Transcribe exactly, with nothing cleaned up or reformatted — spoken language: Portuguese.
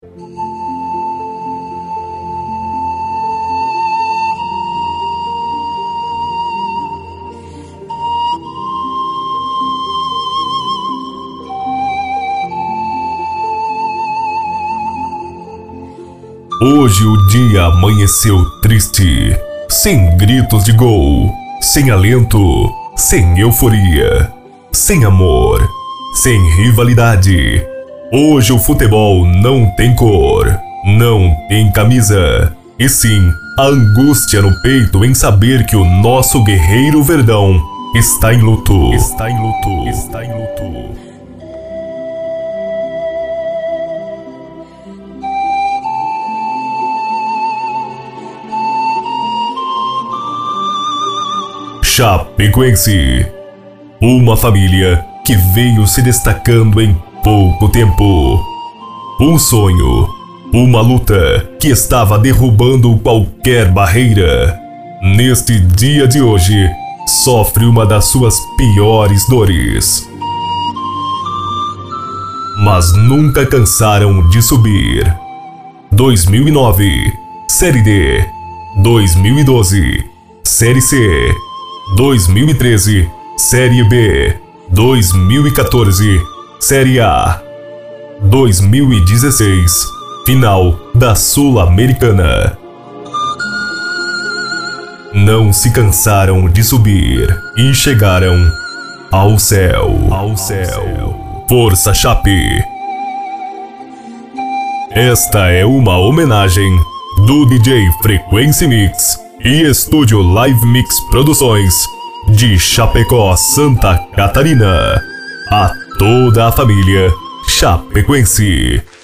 Hoje o dia amanheceu triste, sem gritos de gol, sem alento, sem euforia, sem amor, sem rivalidade. Hoje o futebol não tem cor, não tem camisa, e sim a angústia no peito em saber que o nosso guerreiro Verdão está em luto, está em luto, está em luto. Chapecoense, uma família que veio se destacando em pouco tempo. Um sonho, uma luta que estava derrubando qualquer barreira. Neste dia de hoje, sofre uma das suas piores dores. Mas nunca cansaram de subir. dois mil e nove, Série D. dois mil e doze, Série C. dois mil e treze, Série B. dois mil e quatorze, Série A. dois mil e dezesseis, final da Sul-Americana. Não se cansaram de subir e chegaram ao céu, ao céu. Força Chape! Esta é uma homenagem do D J Frequency Mix e Estúdio Live Mix Produções de Chapecó, Santa Catarina, a toda a família chapecoense.